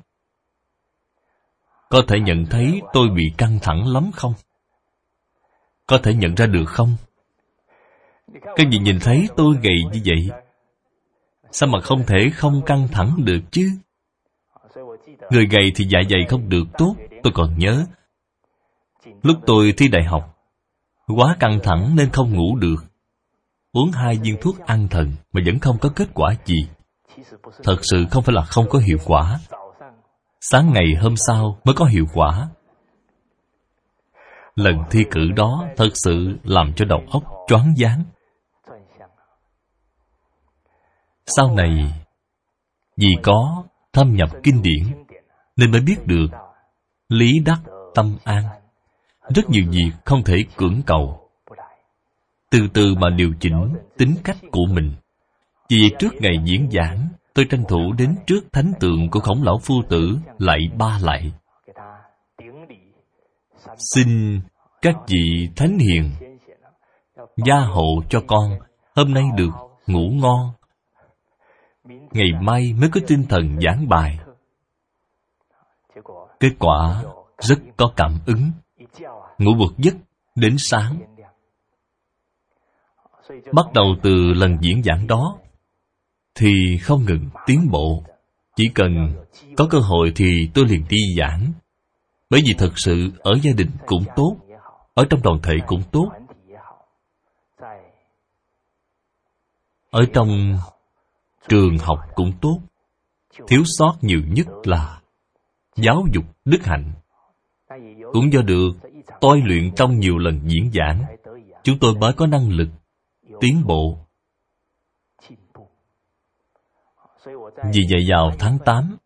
Có thể nhận thấy tôi bị căng thẳng lắm không? Có thể nhận ra được không? Các vị nhìn thấy tôi gầy như vậy, sao mà không thể không căng thẳng được chứ? Người gầy thì dạ dày không được tốt. Tôi còn nhớ, lúc tôi thi đại học, quá căng thẳng nên không ngủ được. Uống hai viên thuốc an thần mà vẫn không có kết quả gì. Thật sự không phải là không có hiệu quả. Sáng ngày hôm sau mới có hiệu quả. Lần thi cử đó thật sự làm cho đầu óc choáng váng. Sau này, vì có thâm nhập kinh điển nên mới biết được lý đắc tâm an. Rất nhiều việc không thể cưỡng cầu, từ từ mà điều chỉnh tính cách của mình. Vì trước ngày diễn giảng, tôi tranh thủ đến trước thánh tượng của Khổng Lão Phu Tử lạy ba lạy. Xin các vị thánh hiền gia hộ cho con hôm nay được ngủ ngon, ngày mai mới có tinh thần giảng bài. Kết quả rất có cảm ứng. Ngủ một giấc đến sáng. Bắt đầu từ lần diễn giảng đó thì không ngừng tiến bộ. Chỉ cần có cơ hội thì tôi liền đi giảng. Bởi vì thật sự ở gia đình cũng tốt, ở trong đoàn thể cũng tốt, Ở trong trường học cũng tốt. Thiếu sót nhiều nhất là giáo dục đức hạnh. Cũng do được tôi luyện trong nhiều lần diễn giảng, chúng tôi mới có năng lực tiến bộ. Vì vậy vào tháng tám,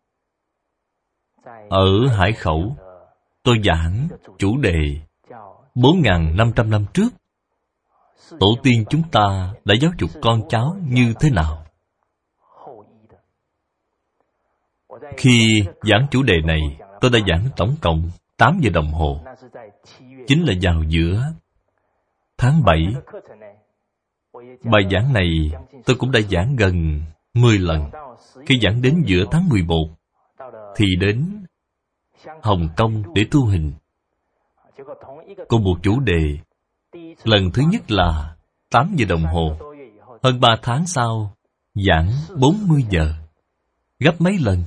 ở Hải Khẩu, tôi giảng chủ đề bốn nghìn năm trăm năm trước, tổ tiên chúng ta đã giáo dục con cháu như thế nào. Khi giảng chủ đề này, tôi đã giảng tổng cộng tám giờ đồng hồ. Chính là vào giữa tháng bảy. Bài giảng này tôi cũng đã giảng gần mười lần. Khi giảng đến giữa tháng mười một, thì đến Hồng Kông để thu hình. Cùng một chủ đề. Lần thứ nhất là tám giờ đồng hồ. Hơn ba tháng sau, giảng bốn mươi giờ. Gấp mấy lần?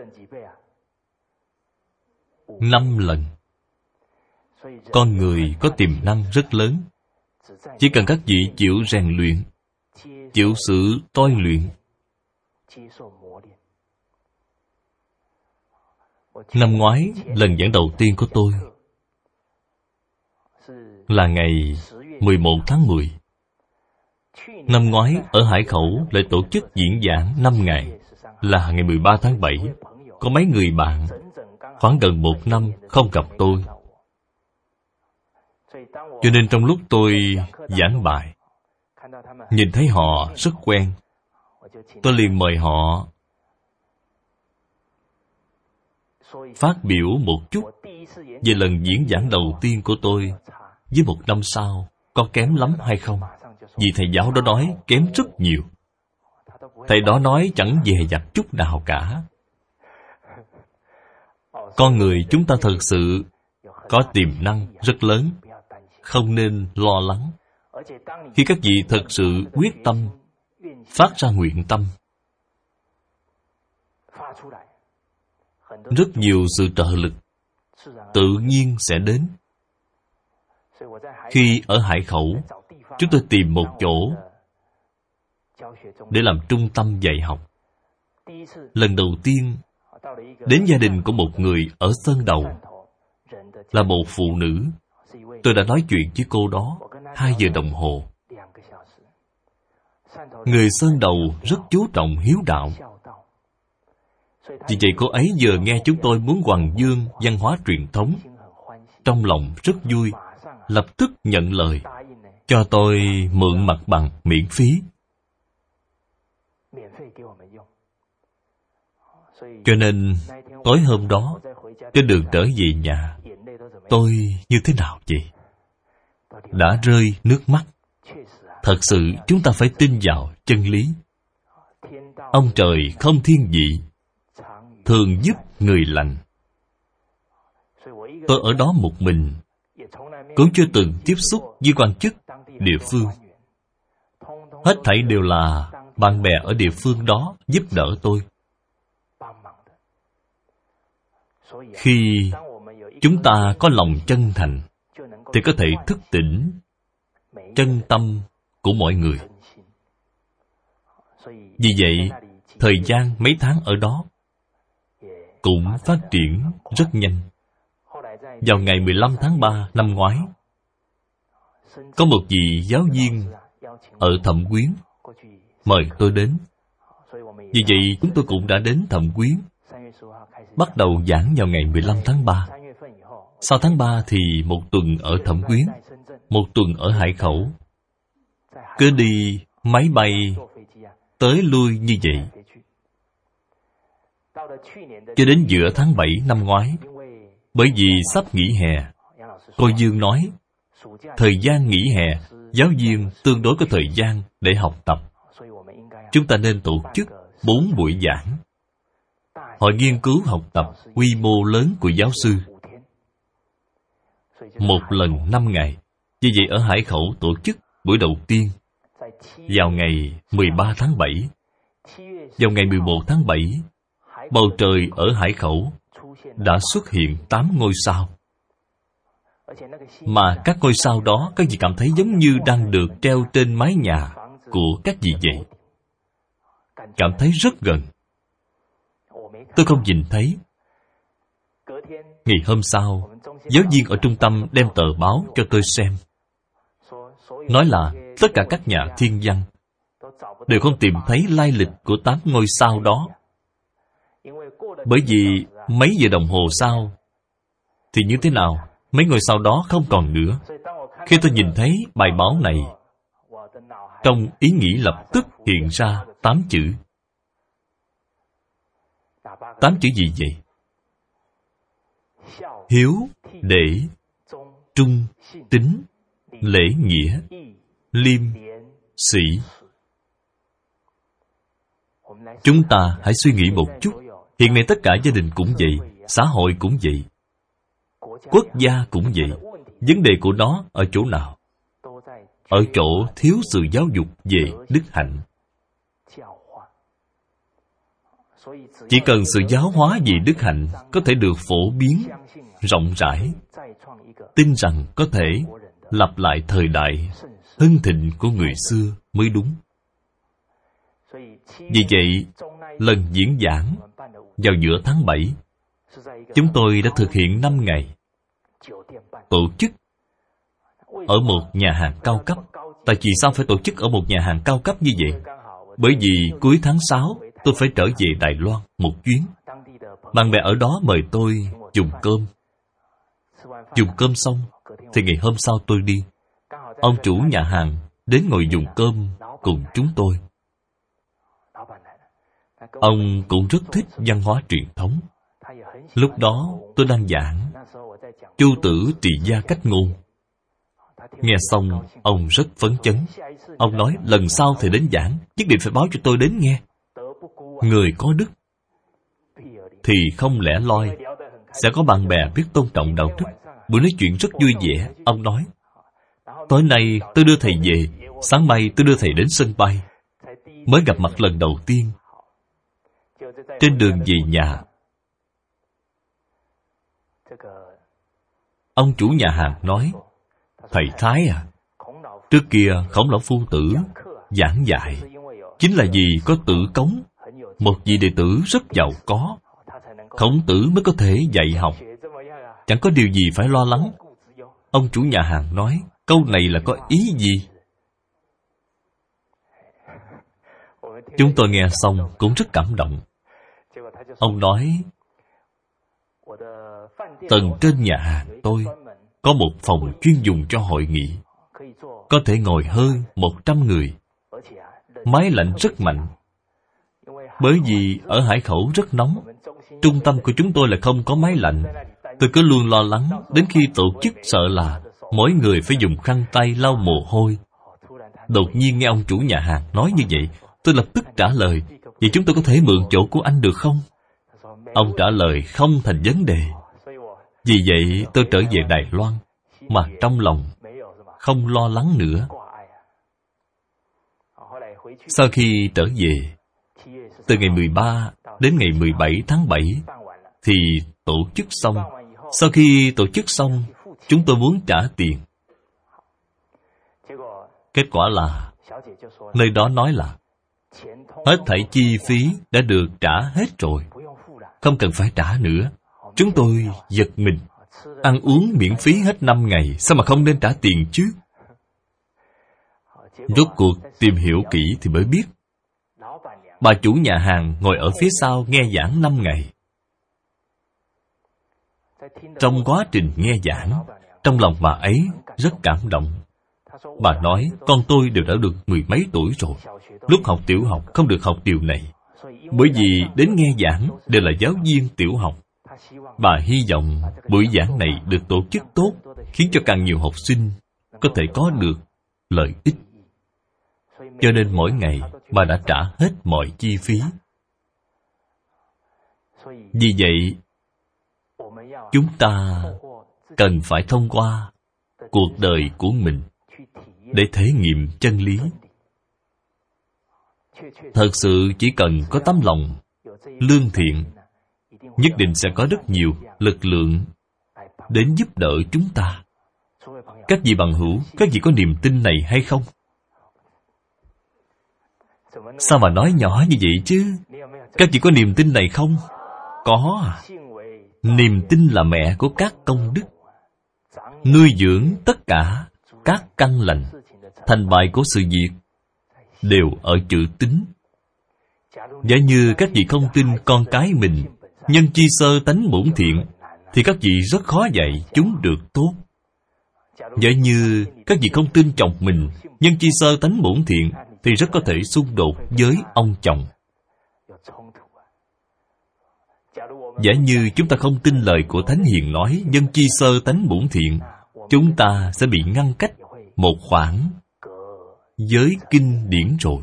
Năm lần. Con người có tiềm năng rất lớn. Chỉ cần các vị chịu rèn luyện, chịu sự tôi luyện. Năm ngoái, lần giảng đầu tiên của tôi là ngày mười một tháng mười. Năm ngoái ở Hải Khẩu lại tổ chức diễn giảng năm ngày, là ngày mười ba tháng bảy. Có mấy người bạn khoảng gần một năm không gặp tôi. Cho nên trong lúc tôi giảng bài, nhìn thấy họ rất quen, tôi liền mời họ phát biểu một chút về lần diễn giảng đầu tiên của tôi với một năm sau có kém lắm hay không. Vì thầy giáo đó nói kém rất nhiều. Thầy đó nói chẳng dè dặt chút nào cả. Con người chúng ta thật sự có tiềm năng rất lớn, không nên lo lắng. Khi các vị thật sự quyết tâm, phát ra nguyện tâm, rất nhiều sự trợ lực tự nhiên sẽ đến. Khi ở Hải Khẩu, chúng tôi tìm một chỗ để làm trung tâm dạy học. Lần đầu tiên đến gia đình của một người ở Sơn Đầu, là một phụ nữ. Tôi đã nói chuyện với cô đó hai giờ đồng hồ. Người Sơn Đầu rất chú trọng hiếu đạo. Vì vậy cô ấy vừa nghe chúng tôi muốn hoằng dương văn hóa truyền thống, trong lòng rất vui, lập tức nhận lời cho tôi mượn mặt bằng miễn phí. Cho nên tối hôm đó, trên đường trở về nhà, tôi như thế nào vậy? Đã rơi nước mắt. Thật sự chúng ta phải tin vào chân lý. Ông trời không thiên vị, thường giúp người lành. Tôi ở đó một mình, cũng chưa từng tiếp xúc với quan chức địa phương. Hết thảy đều là bạn bè ở địa phương đó giúp đỡ tôi. Khi chúng ta có lòng chân thành, thì có thể thức tỉnh chân tâm của mọi người. Vì vậy, thời gian mấy tháng ở đó cũng phát triển rất nhanh. Vào ngày mười lăm tháng ba năm ngoái, có một vị giáo viên ở Thẩm Quyến mời tôi đến. Vì vậy, chúng tôi cũng đã đến Thẩm Quyến, bắt đầu giảng vào ngày mười lăm tháng ba. Sau tháng ba thì một tuần ở Thẩm Quyến, một tuần ở Hải Khẩu. Cứ đi máy bay tới lui như vậy. Cho đến giữa tháng bảy năm ngoái, bởi vì sắp nghỉ hè, cô Dương nói, thời gian nghỉ hè, giáo viên tương đối có thời gian để học tập. Chúng ta nên tổ chức bốn buổi giảng. Họ nghiên cứu học tập quy mô lớn của giáo sư. Một lần năm ngày. Vì vậy ở Hải Khẩu tổ chức buổi đầu tiên vào ngày mười ba tháng bảy. Vào ngày mười một tháng bảy, bầu trời ở Hải Khẩu đã xuất hiện tám ngôi sao. Mà các ngôi sao đó, các vị cảm thấy giống như đang được treo trên mái nhà của các vị vậy. cảm thấy rất gần. Tôi không nhìn thấy. Ngày hôm sau, giáo viên ở trung tâm đem tờ báo cho tôi xem, nói là tất cả các nhà thiên văn đều không tìm thấy lai lịch của tám ngôi sao đó. Bởi vì mấy giờ đồng hồ sau thì như thế nào, mấy ngôi sao đó không còn nữa. Khi tôi nhìn thấy bài báo này, trong ý nghĩ lập tức hiện ra tám chữ. Tám chữ gì vậy? Hiếu, để, trung, tín, lễ nghĩa, liêm, sĩ. Chúng ta hãy suy nghĩ một chút. Hiện nay tất cả gia đình cũng vậy, xã hội cũng vậy, quốc gia cũng vậy. Vấn đề của nó ở chỗ nào? Ở chỗ thiếu sự giáo dục về đức hạnh. Chỉ cần sự giáo hóa về đức hạnh có thể được phổ biến rộng rãi, tin rằng có thể lặp lại thời đại hưng thịnh của người xưa mới đúng. Vì vậy, lần diễn giảng vào giữa tháng bảy, chúng tôi đã thực hiện năm ngày, tổ chức ở một nhà hàng cao cấp. Tại vì sao phải tổ chức ở một nhà hàng cao cấp như vậy? Bởi vì cuối tháng sáu tôi phải trở về Đài Loan một chuyến. Bạn bè ở đó mời tôi dùng cơm. Dùng cơm xong thì ngày hôm sau tôi đi. Ông chủ nhà hàng đến ngồi dùng cơm cùng chúng tôi. Ông cũng rất thích văn hóa truyền thống. Lúc đó tôi đang giảng Chu Tử Trì Gia Cách Ngôn. Nghe xong, ông rất phấn chấn. Ông nói, lần sau thầy đến giảng, nhất định phải báo cho tôi đến nghe. Người có đức thì không lẻ loi, sẽ có bạn bè biết tôn trọng đạo đức. Buổi nói chuyện rất vui vẻ. Ông nói, tối nay tôi đưa thầy về, sáng mai tôi đưa thầy đến sân bay. Mới gặp mặt lần đầu tiên, trên đường về nhà, ông chủ nhà hàng nói, thầy Thái à, trước kia Khổng Lão Phu Tử giảng dạy chính là vì có Tử Cống, một vị đệ tử rất giàu có, Khổng Tử mới có thể dạy học, chẳng có điều gì phải lo lắng. Ông chủ nhà hàng nói, câu này là có ý gì? Chúng tôi nghe xong cũng rất cảm động. Ông nói, tầng trên nhà hàng tôi có một phòng chuyên dùng cho hội nghị, có thể ngồi hơn một trăm người. Máy lạnh rất mạnh. Bởi vì ở Hải Khẩu rất nóng, trung tâm của chúng tôi là không có máy lạnh. Tôi cứ luôn lo lắng, đến khi tổ chức sợ là mỗi người phải dùng khăn tay lau mồ hôi. Đột nhiên nghe ông chủ nhà hàng nói như vậy, tôi lập tức trả lời, vậy chúng tôi có thể mượn chỗ của anh được không? Ông trả lời không thành vấn đề. Vì vậy tôi trở về Đài Loan, mà trong lòng không lo lắng nữa. Sau khi trở về, từ ngày mười ba đến ngày mười bảy tháng bảy thì tổ chức xong. Sau khi tổ chức xong, chúng tôi muốn trả tiền. Kết quả là nơi đó nói là hết thảy chi phí đã được trả hết rồi, không cần phải trả nữa. Chúng tôi giật mình. Ăn uống miễn phí hết năm ngày, sao mà không nên trả tiền chứ? Rốt cuộc tìm hiểu kỹ thì mới biết, bà chủ nhà hàng ngồi ở phía sau nghe giảng năm ngày. Trong quá trình nghe giảng, trong lòng bà ấy rất cảm động. Bà nói, con tôi đều đã được mười mấy tuổi rồi, lúc học tiểu học không được học điều này. Bởi vì đến nghe giảng đều là giáo viên tiểu học. Bà hy vọng buổi giảng này được tổ chức tốt, khiến cho càng nhiều học sinh có thể có được lợi ích. Cho nên mỗi ngày bà đã trả hết mọi chi phí. Vì vậy, chúng ta cần phải thông qua cuộc đời của mình để thể nghiệm chân lý. Thật sự chỉ cần có tấm lòng lương thiện, nhất định sẽ có rất nhiều lực lượng đến giúp đỡ chúng ta. Các vị bằng hữu, các vị có niềm tin này hay không? Sao mà nói nhỏ như vậy chứ? Các vị có niềm tin này không? Có à. Niềm tin là mẹ của các công đức, nuôi dưỡng tất cả các căn lành. Thành bại của sự việc đều ở chữ tín. Giả như các vị không tin con cái mình nhân chi sơ tánh bổn thiện, thì các vị rất khó dạy chúng được tốt. Giả như các vị không tin chồng mình nhân chi sơ tánh bổn thiện, thì rất có thể xung đột với ông chồng. Giả như chúng ta không tin lời của Thánh Hiền nói nhân chi sơ tánh bổn thiện, chúng ta sẽ bị ngăn cách một khoảng giới kinh điển rồi.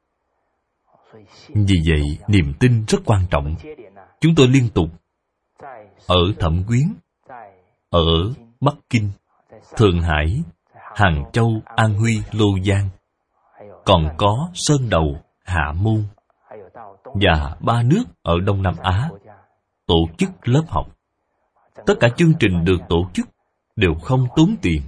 Vì vậy, niềm tin rất quan trọng. Chúng tôi liên tục ở Thẩm Quyến, ở Bắc Kinh, Thượng Hải, Hàng Châu, An Huy, Lô Giang, còn có Sơn Đầu, Hạ Môn và ba nước ở Đông Nam Á tổ chức lớp học. Tất cả chương trình được tổ chức đều không tốn tiền.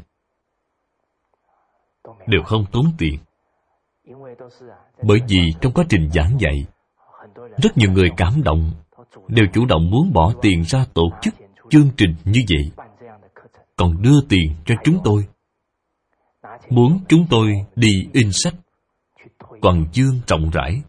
Đều không tốn tiền. Bởi vì trong quá trình giảng dạy, rất nhiều người cảm động, đều chủ động muốn bỏ tiền ra tổ chức chương trình như vậy, còn đưa tiền cho chúng tôi, muốn chúng tôi đi in sách, quảng dương rộng rãi.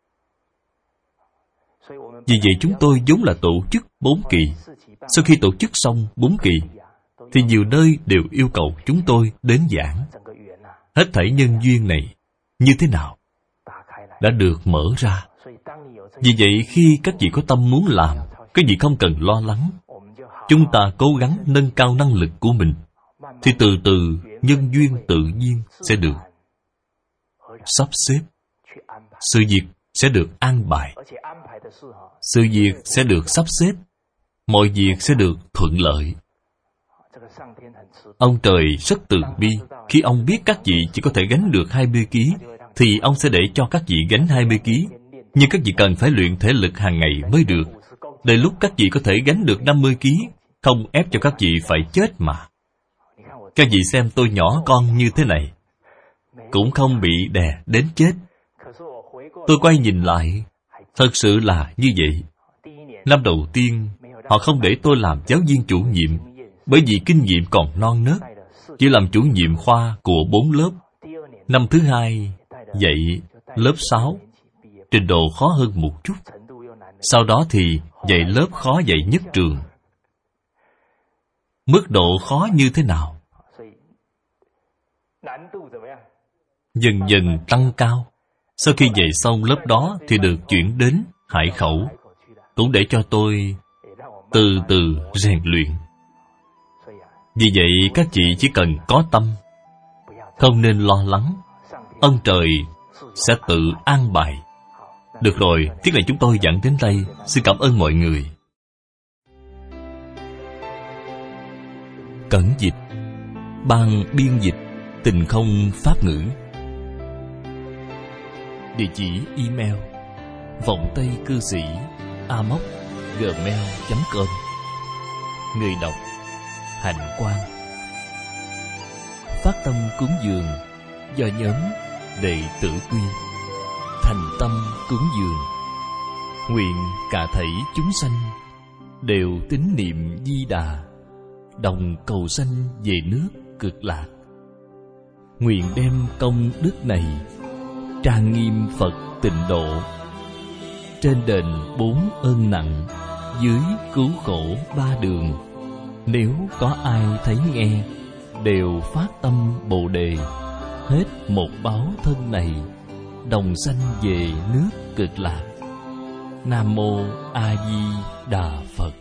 Vì vậy chúng tôi vốn là tổ chức bốn kỳ. Sau khi tổ chức xong bốn kỳ, thì nhiều nơi đều yêu cầu chúng tôi đến giảng. Hết thảy nhân duyên này như thế nào đã được mở ra. Vì vậy khi các vị có tâm muốn làm, các vị không cần lo lắng. Chúng ta cố gắng nâng cao năng lực của mình, thì từ từ nhân duyên tự nhiên sẽ được sắp xếp. Sự việc sẽ được an bài. Sự việc sẽ được sắp xếp. Mọi việc sẽ được thuận lợi. Ông trời rất từ bi. Khi ông biết các vị chỉ có thể gánh được hai mươi ki lô gam, thì ông sẽ để cho các vị gánh hai mươi ki lô gam. Nhưng các vị cần phải luyện thể lực hàng ngày mới được. Đến lúc các vị có thể gánh được năm mươi ki lô gam, không ép cho các vị phải chết mà. Các vị xem tôi nhỏ con như thế này, cũng không bị đè đến chết. Tôi quay nhìn lại, thật sự là như vậy. Năm đầu tiên, họ không để tôi làm giáo viên chủ nhiệm, bởi vì kinh nghiệm còn non nớt, chỉ làm chủ nhiệm khoa của bốn lớp. Năm thứ hai, dạy lớp sáu, trình độ khó hơn một chút. Sau đó thì dạy lớp khó dạy nhất trường. Mức độ khó như thế nào? Dần dần tăng cao. Sau khi dạy xong lớp đó thì được chuyển đến Hải Khẩu, cũng để cho tôi từ từ rèn luyện. Vì vậy các chị chỉ cần có tâm, không nên lo lắng. Ông trời sẽ tự an bài. Được rồi, tiết này chúng tôi dẫn đến đây. Xin cảm ơn mọi người. Cẩn dịch, ban biên dịch Tình Không Pháp Ngữ. Địa chỉ email vọng tây cư sĩ a m o c gmail chấm com. Người đọc Hạnh Quang. Phát tâm cúng dường do nhóm Đệ tử Quy. Thành tâm cúng dường, nguyện cả thảy chúng sanh đều tín niệm Di Đà, đồng cầu sanh về nước Cực Lạc. Nguyện đem công đức này trang nghiêm Phật Tịnh Độ, trên đền bốn ơn nặng, dưới cứu khổ ba đường. Nếu có ai thấy nghe, đều phát tâm Bồ Đề, hết một báo thân này, đồng sanh về nước Cực Lạc. Nam Mô A Di Đà Phật.